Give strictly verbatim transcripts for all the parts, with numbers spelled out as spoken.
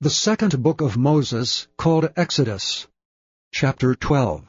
The second book of Moses, called Exodus, chapter twelve.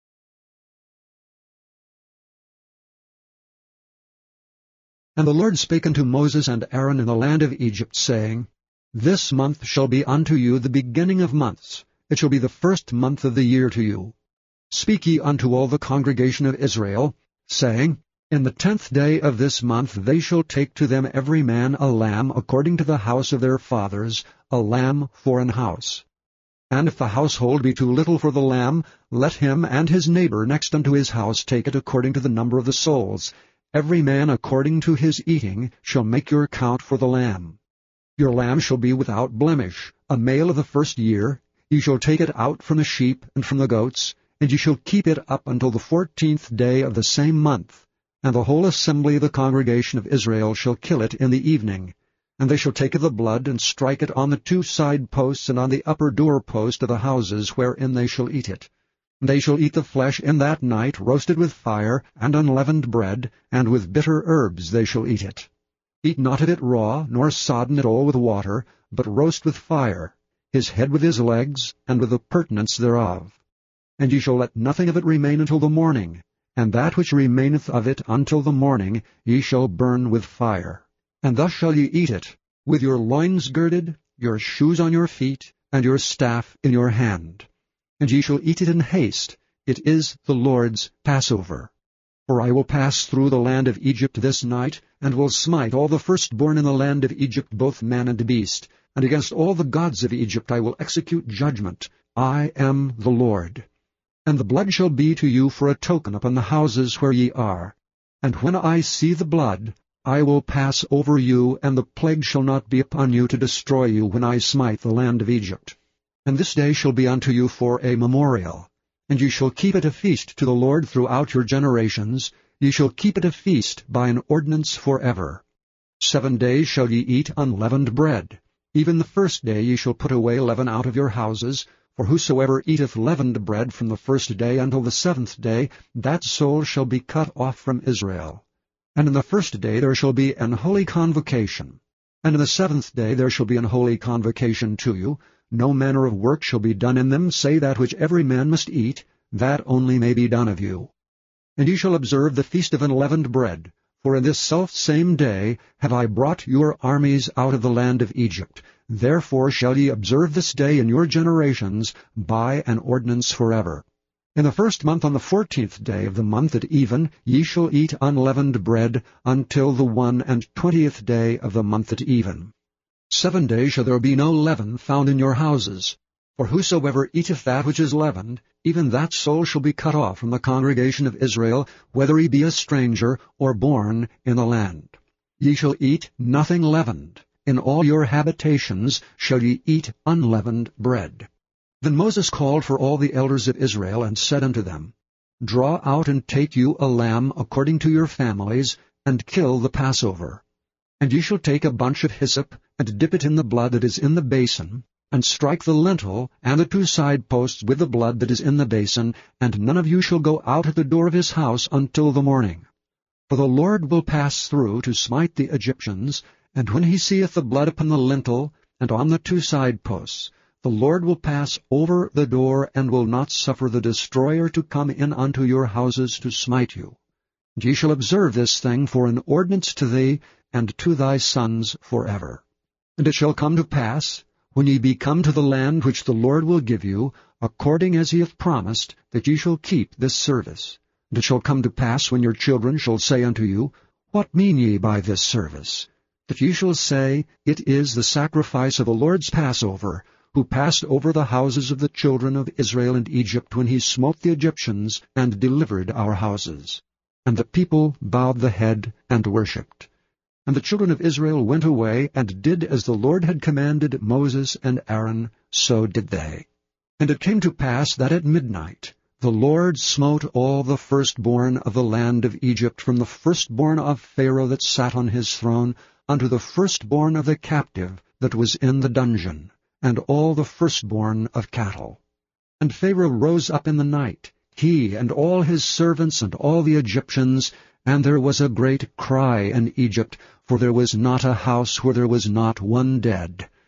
And the Lord spake unto Moses and Aaron in the land of Egypt, saying, This month shall be unto you the beginning of months. It shall be the first month of the year to you. Speak ye unto all the congregation of Israel, saying, In the tenth day of this month they shall take to them every man a lamb according to the house of their fathers, a lamb for an house. And if the household be too little for the lamb, let him and his neighbor next unto his house take it according to the number of the souls. Every man according to his eating shall make your count for the lamb. Your lamb shall be without blemish, a male of the first year. Ye shall take it out from the sheep and from the goats, and ye shall keep it up until the fourteenth day of the same month. And the whole assembly of the congregation of Israel shall kill it in the evening. And they shall take of the blood, and strike it on the two side posts and on the upper door post of the houses wherein they shall eat it. And they shall eat the flesh in that night, roasted with fire, and unleavened bread, and with bitter herbs they shall eat it. Eat not of it raw, nor sodden it all with water, but roast with fire, his head with his legs, and with the purtenance thereof. And ye shall let nothing of it remain until the morning, and that which remaineth of it until the morning ye shall burn with fire. And thus shall ye eat it, with your loins girded, your shoes on your feet, and your staff in your hand. And ye shall eat it in haste. It is the Lord's Passover. For I will pass through the land of Egypt this night, and will smite all the firstborn in the land of Egypt, both man and beast. And against all the gods of Egypt I will execute judgment. I am the Lord. And the blood shall be to you for a token upon the houses where ye are. And when I see the blood, I will pass over you, and the plague shall not be upon you to destroy you when I smite the land of Egypt. And this day shall be unto you for a memorial. And ye shall keep it a feast to the Lord throughout your generations. Ye shall keep it a feast by an ordinance forever. Seven days shall ye eat unleavened bread. Even the first day ye shall put away leaven out of your houses. For whosoever eateth leavened bread from the first day until the seventh day, that soul shall be cut off from Israel. And in the first day there shall be an holy convocation. And in the seventh day there shall be an holy convocation to you. No manner of work shall be done in them, save that which every man must eat, that only may be done of you. And ye shall observe the feast of unleavened bread. For in this selfsame day have I brought your armies out of the land of Egypt. Therefore shall ye observe this day in your generations by an ordinance forever. In the first month on the fourteenth day of the month at even ye shall eat unleavened bread until the one and twentieth day of the month at even. Seven days shall there be no leaven found in your houses. For whosoever eateth that which is leavened, even that soul shall be cut off from the congregation of Israel, whether he be a stranger or born in the land. Ye shall eat nothing leavened. In all your habitations shall ye eat unleavened bread. Then Moses called for all the elders of Israel, and said unto them, Draw out and take you a lamb according to your families, and kill the Passover. And ye shall take a bunch of hyssop, and dip it in the blood that is in the basin, and strike the lintel and the two side posts with the blood that is in the basin, and none of you shall go out at the door of his house until the morning. For the Lord will pass through to smite the Egyptians, and when he seeth the blood upon the lintel and on the two side posts, the Lord will pass over the door, and will not suffer the destroyer to come in unto your houses to smite you. And ye shall observe this thing for an ordinance to thee and to thy sons forever. And it shall come to pass, when ye be come to the land which the Lord will give you, according as he hath promised, that ye shall keep this service. And it shall come to pass, when your children shall say unto you, What mean ye by this service? That ye shall say, It is the sacrifice of the Lord's Passover, who passed over the houses of the children of Israel and Egypt when he smote the Egyptians and delivered our houses. And the people bowed the head and worshipped. And the children of Israel went away, and did as the Lord had commanded Moses and Aaron, so did they. And it came to pass that at midnight the Lord smote all the firstborn of the land of Egypt, from the firstborn of Pharaoh that sat on his throne, unto the firstborn of the captive that was in the dungeon, and all the firstborn of cattle. And Pharaoh rose up in the night, he and all his servants and all the Egyptians, and there was a great cry in Egypt, for there was not a house where there was not one dead.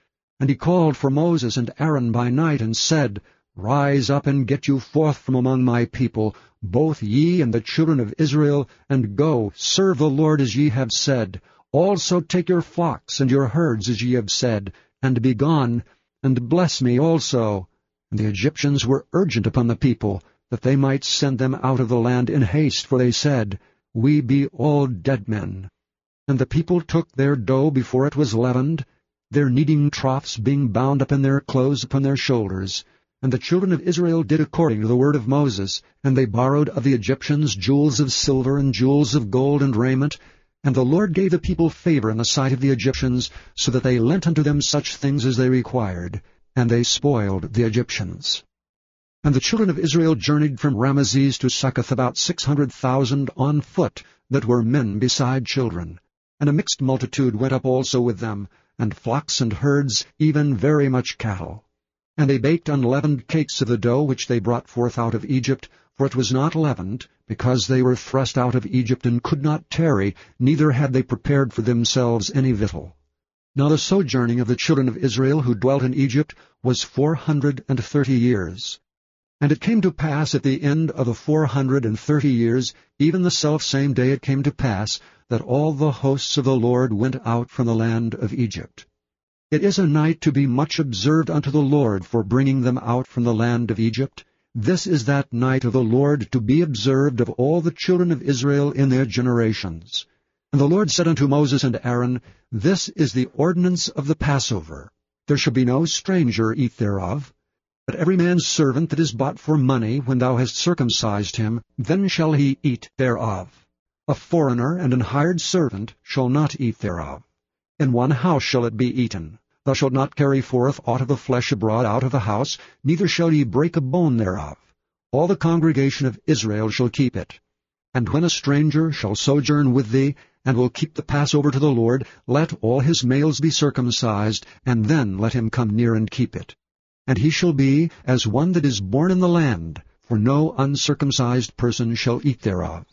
And he called for Moses and Aaron by night, and said, Rise up and get you forth from among my people, both ye and the children of Israel, and go, serve the Lord as ye have said. Also take your flocks and your herds as ye have said, and be gone, and bless me also. And the Egyptians were urgent upon the people, that they might send them out of the land in haste, for they said, We be all dead men. And the people took their dough before it was leavened, their kneading troughs being bound up in their clothes upon their shoulders. And the children of Israel did according to the word of Moses, and they borrowed of the Egyptians jewels of silver and jewels of gold and raiment. And the Lord gave the people favor in the sight of the Egyptians, so that they lent unto them such things as they required, and they spoiled the Egyptians. And the children of Israel journeyed from Ramesses to Succoth about six hundred thousand on foot, that were men beside children. And a mixed multitude went up also with them, and flocks and herds, even very much cattle. And they baked unleavened cakes of the dough which they brought forth out of Egypt, for it was not leavened, because they were thrust out of Egypt and could not tarry, neither had they prepared for themselves any victual. Now the sojourning of the children of Israel who dwelt in Egypt was four hundred and thirty years. And it came to pass at the end of the four hundred and thirty years, even the selfsame day it came to pass, that all the hosts of the Lord went out from the land of Egypt. It is a night to be much observed unto the Lord for bringing them out from the land of Egypt. This is that night of the Lord to be observed of all the children of Israel in their generations. And the Lord said unto Moses and Aaron, This is the ordinance of the Passover. There shall be no stranger eat thereof. But every man's servant that is bought for money, when thou hast circumcised him, then shall he eat thereof. A foreigner and an hired servant shall not eat thereof. In one house shall it be eaten. Thou shalt not carry forth aught of the flesh abroad out of the house, neither shall ye break a bone thereof. All the congregation of Israel shall keep it. And when a stranger shall sojourn with thee, and will keep the Passover to the Lord, let all his males be circumcised, and then let him come near and keep it. And he shall be as one that is born in the land, for no uncircumcised person shall eat thereof.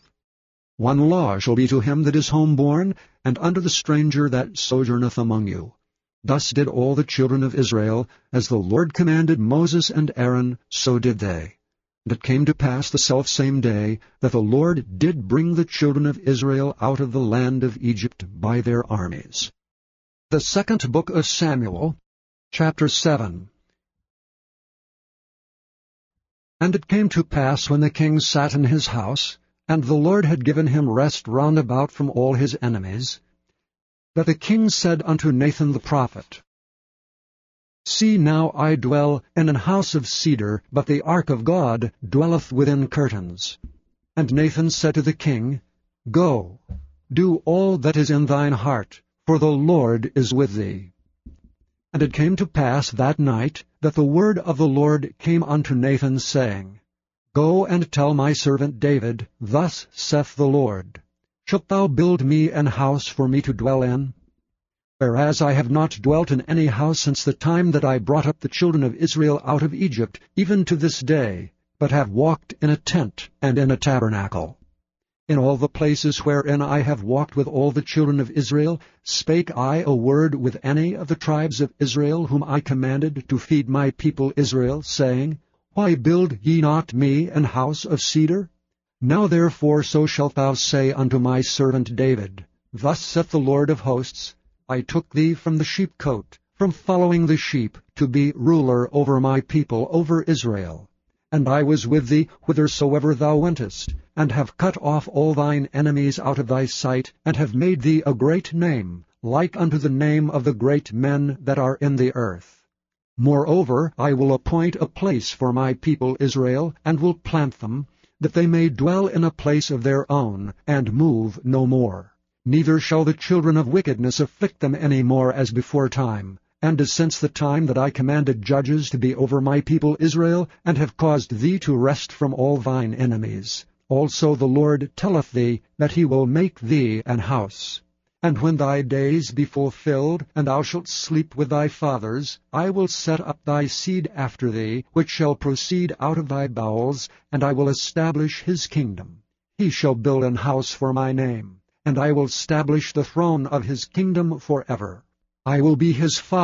One law shall be to him that is homeborn, and unto the stranger that sojourneth among you. Thus did all the children of Israel, as the Lord commanded Moses and Aaron, so did they. And it came to pass the selfsame day, that the Lord did bring the children of Israel out of the land of Egypt by their armies. The second book of Samuel, chapter seven. And it came to pass, when the king sat in his house, and the Lord had given him rest round about from all his enemies, that the king said unto Nathan the prophet, See now I dwell in an house of cedar, but the ark of God dwelleth within curtains. And Nathan said to the king, Go, do all that is in thine heart, for the Lord is with thee. And it came to pass that night, that the word of the Lord came unto Nathan, saying, Go and tell my servant David, Thus saith the Lord, Shalt thou build me an house for me to dwell in? Whereas I have not dwelt in any house since the time that I brought up the children of Israel out of Egypt, even to this day, but have walked in a tent and in a tabernacle. In all the places wherein I have walked with all the children of Israel, spake I a word with any of the tribes of Israel, whom I commanded to feed my people Israel, saying, Why build ye not me an house of cedar? Now therefore so shalt thou say unto my servant David, Thus saith the Lord of hosts, I took thee from the sheepcote, from following the sheep, to be ruler over my people, over Israel. And I was with thee whithersoever thou wentest, and have cut off all thine enemies out of thy sight, and have made thee a great name, like unto the name of the great men that are in the earth. Moreover, I will appoint a place for my people Israel, and will plant them, that they may dwell in a place of their own, and move no more. Neither shall the children of wickedness afflict them any more as before time, and as since the time that I commanded judges to be over my people Israel, and have caused thee to rest from all thine enemies. Also the Lord telleth thee that he will make thee an house. And when thy days be fulfilled, and thou shalt sleep with thy fathers, I will set up thy seed after thee, which shall proceed out of thy bowels, and I will establish his kingdom. He shall build an house for my name, and I will establish the throne of his kingdom forever. I will be his father,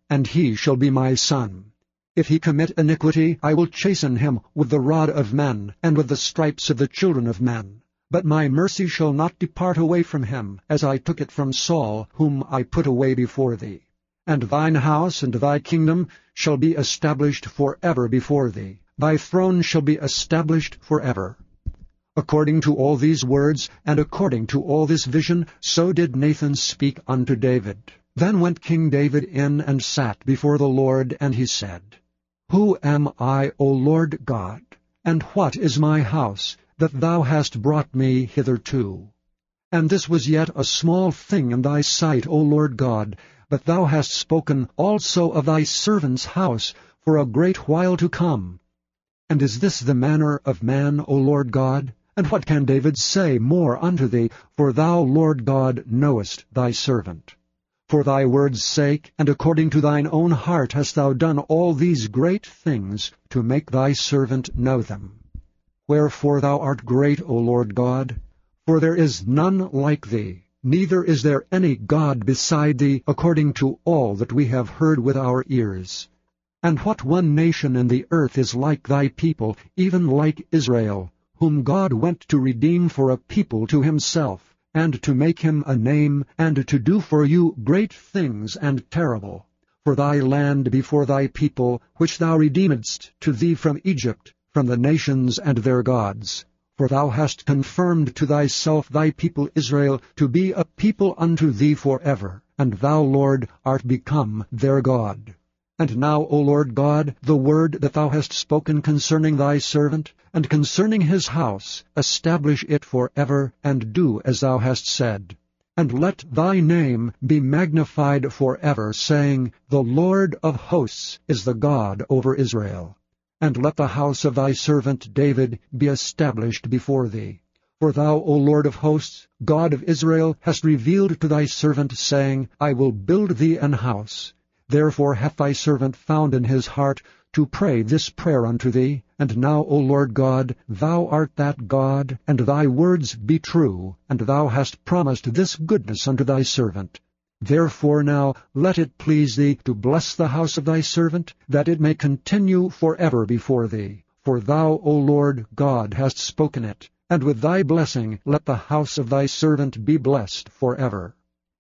and he shall be my son. If he commit iniquity, I will chasten him with the rod of men, and with the stripes of the children of men. But my mercy shall not depart away from him, as I took it from Saul, whom I put away before thee. And thine house and thy kingdom shall be established for ever before thee. Thy throne shall be established for ever. According to all these words, and according to all this vision, so did Nathan speak unto David. Then went King David in and sat before the Lord, and he said, Who am I, O Lord God, and what is my house, that thou hast brought me hitherto? And this was yet a small thing in thy sight, O Lord God, but thou hast spoken also of thy servant's house for a great while to come. And is this the manner of man, O Lord God? And what can David say more unto thee? For thou, Lord God, knowest thy servant. For thy word's sake, and according to thine own heart, hast thou done all these great things, to make thy servant know them. Wherefore thou art great, O Lord God, for there is none like thee, neither is there any God beside thee, according to all that we have heard with our ears. And what one nation in the earth is like thy people, even like Israel, whom God went to redeem for a people to himself, and to make him a name, and to do for you great things and terrible, for thy land before thy people, which thou redeemedst to thee from Egypt, from the nations and their gods. For thou hast confirmed to thyself thy people Israel, to be a people unto thee forever, and thou, Lord, art become their God. And now, O Lord God, the word that thou hast spoken concerning thy servant, and concerning his house, establish it for ever, and do as thou hast said. And let thy name be magnified for ever, saying, The Lord of hosts is the God over Israel. And let the house of thy servant David be established before thee. For thou, O Lord of hosts, God of Israel, hast revealed to thy servant, saying, I will build thee an house. Therefore hath thy servant found in his heart to pray this prayer unto thee. And now, O Lord God, thou art that God, and thy words be true, and thou hast promised this goodness unto thy servant. Therefore now let it please thee to bless the house of thy servant, that it may continue for ever before thee. For thou, O Lord God, hast spoken it, and with thy blessing let the house of thy servant be blessed for ever.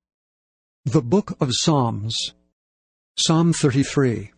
The Book of Psalms. Psalm thirty-three.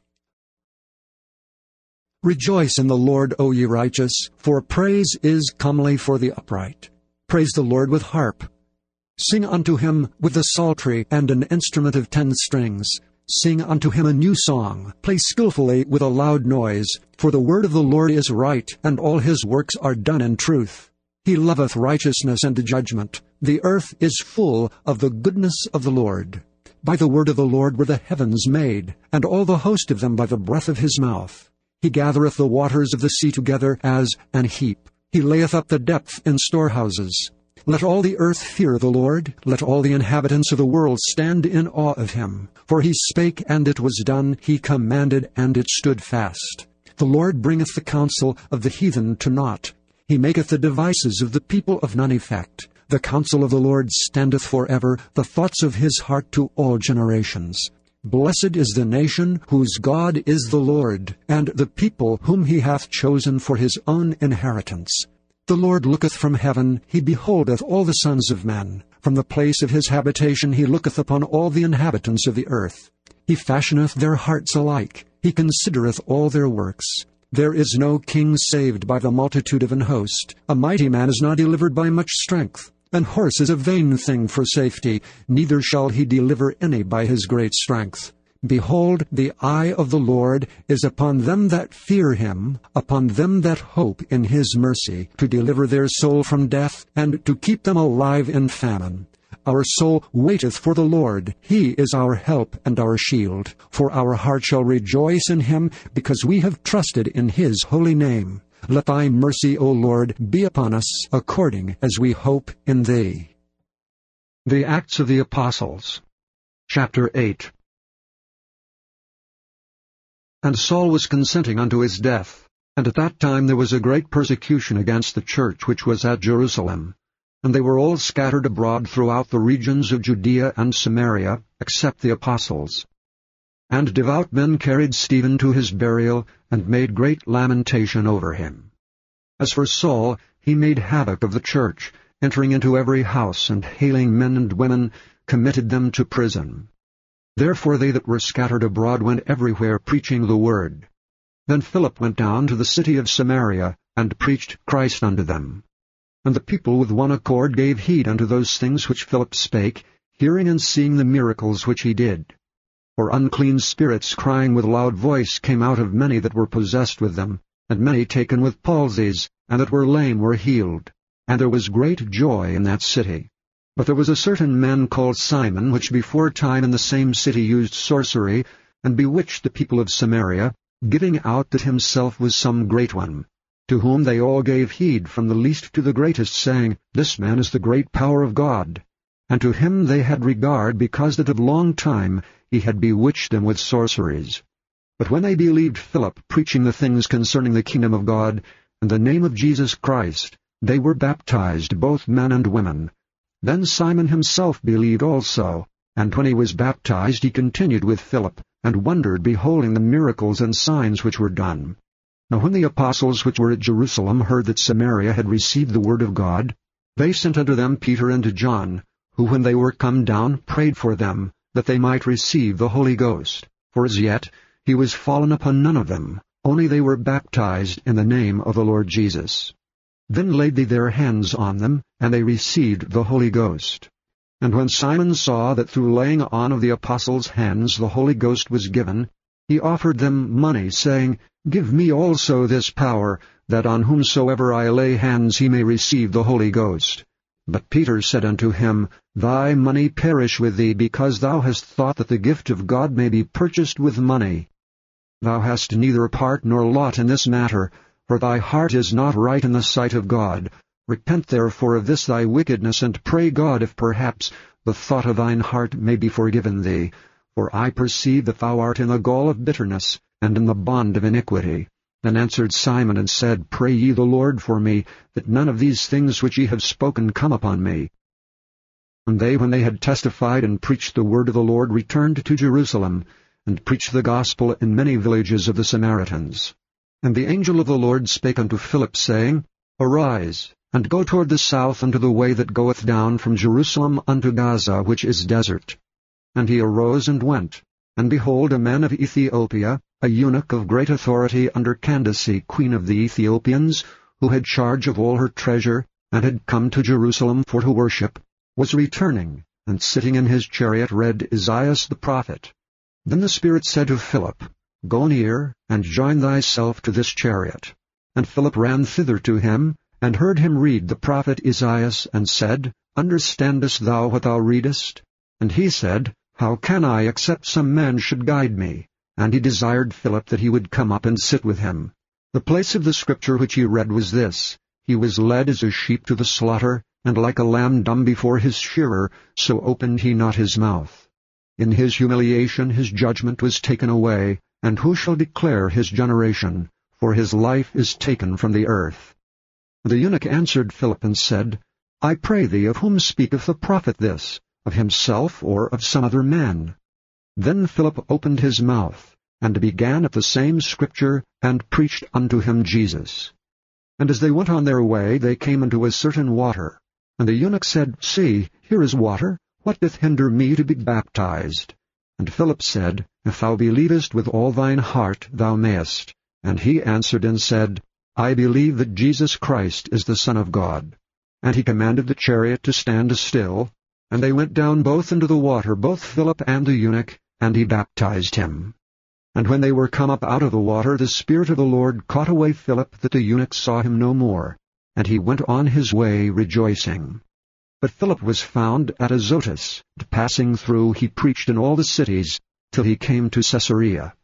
Rejoice in the Lord, O ye righteous, for praise is comely for the upright. Praise the Lord with harp. Sing unto him with the psaltery and an instrument of ten strings. Sing unto him a new song. Play skillfully with a loud noise. For the word of the Lord is right, and all his works are done in truth. He loveth righteousness and judgment. The earth is full of the goodness of the Lord. By the word of the Lord were the heavens made, and all the host of them by the breath of his mouth. He gathereth the waters of the sea together as an heap. He layeth up the depth in storehouses. Let all the earth fear the Lord. Let all the inhabitants of the world stand in awe of him. For he spake, and it was done. He commanded, and it stood fast. The Lord bringeth the counsel of the heathen to naught. He maketh the devices of the people of none effect. The counsel of the Lord standeth forever, the thoughts of his heart to all generations. Blessed is the nation whose God is the Lord, and the people whom he hath chosen for his own inheritance. The Lord looketh from heaven, he beholdeth all the sons of men. From the place of his habitation he looketh upon all the inhabitants of the earth. He fashioneth their hearts alike, he considereth all their works. There is no king saved by the multitude of an host. A mighty man is not delivered by much strength. An horse is a vain thing for safety, neither shall he deliver any by his great strength. Behold, the eye of the Lord is upon them that fear him, upon them that hope in his mercy, to deliver their soul from death, and to keep them alive in famine. Our soul waiteth for the Lord. He is our help and our shield. For our heart shall rejoice in him, because we have trusted in his holy name. Let thy mercy, O Lord, be upon us, according as we hope in thee. The Acts of the Apostles, Chapter eight. And Saul was consenting unto his death. And at that time there was a great persecution against the church which was at Jerusalem. And they were all scattered abroad throughout the regions of Judea and Samaria, except the apostles. And devout men carried Stephen to his burial, and made great lamentation over him. As for Saul, he made havoc of the church, entering into every house, and hailing men and women, committed them to prison. Therefore they that were scattered abroad went everywhere preaching the word. Then Philip went down to the city of Samaria, and preached Christ unto them. And the people with one accord gave heed unto those things which Philip spake, hearing and seeing the miracles which he did. For unclean spirits, crying with loud voice, came out of many that were possessed with them, and many taken with palsies, and that were lame were healed. And there was great joy in that city. But there was a certain man called Simon, which before time in the same city used sorcery, and bewitched the people of Samaria, giving out that himself was some great one, to whom they all gave heed from the least to the greatest, saying, This man is the great power of God. And to him they had regard, because that of long time he had bewitched them with sorceries. But when they believed Philip preaching the things concerning the kingdom of God, and the name of Jesus Christ, they were baptized, both men and women. Then Simon himself believed also, and when he was baptized he continued with Philip, and wondered, beholding the miracles and signs which were done. Now when the apostles which were at Jerusalem heard that Samaria had received the word of God, they sent unto them Peter and John, who when they were come down prayed for them, that they might receive the Holy Ghost. For as yet he was fallen upon none of them, only they were baptized in the name of the Lord Jesus. Then laid they their hands on them, and they received the Holy Ghost. And when Simon saw that through laying on of the apostles' hands the Holy Ghost was given, he offered them money, saying, Give me also this power, that on whomsoever I lay hands he may receive the Holy Ghost. But Peter said unto him, Thy money perish with thee, because thou hast thought that the gift of God may be purchased with money. Thou hast neither part nor lot in this matter, for thy heart is not right in the sight of God. Repent therefore of this thy wickedness, and pray God if perhaps the thought of thine heart may be forgiven thee. For I perceive that thou art in the gall of bitterness, and in the bond of iniquity. Then answered Simon, and said, Pray ye the Lord for me, that none of these things which ye have spoken come upon me. And they, when they had testified and preached the word of the Lord, returned to Jerusalem, and preached the gospel in many villages of the Samaritans. And the angel of the Lord spake unto Philip, saying, Arise, and go toward the south unto the way that goeth down from Jerusalem unto Gaza, which is desert. And he arose and went. And behold, a man of Ethiopia, a eunuch of great authority under Candace, queen of the Ethiopians, who had charge of all her treasure, and had come to Jerusalem for to worship, was returning, and sitting in his chariot read Isaiah the prophet. Then the Spirit said to Philip, Go near, and join thyself to this chariot. And Philip ran thither to him, and heard him read the prophet Isaiah, and said, Understandest thou what thou readest? And he said, How can I, except some man should guide me? And he desired Philip that he would come up and sit with him. The place of the scripture which he read was this, He was led as a sheep to the slaughter, and like a lamb dumb before his shearer, so opened he not his mouth. In his humiliation his judgment was taken away, and who shall declare his generation? For his life is taken from the earth. The eunuch answered Philip and said, I pray thee, of whom speaketh the prophet this? Of himself, or of some other man? Then Philip opened his mouth, and began at the same scripture, and preached unto him Jesus. And as they went on their way, they came unto a certain water. And the eunuch said, See, here is water. What doth hinder me to be baptized? And Philip said, If thou believest with all thine heart, thou mayest. And he answered and said, I believe that Jesus Christ is the Son of God. And he commanded the chariot to stand still. And they went down both into the water, both Philip and the eunuch, and he baptized him. And when they were come up out of the water, the Spirit of the Lord caught away Philip, that the eunuch saw him no more, and he went on his way rejoicing. But Philip was found at Azotus, and passing through he preached in all the cities, till he came to Caesarea.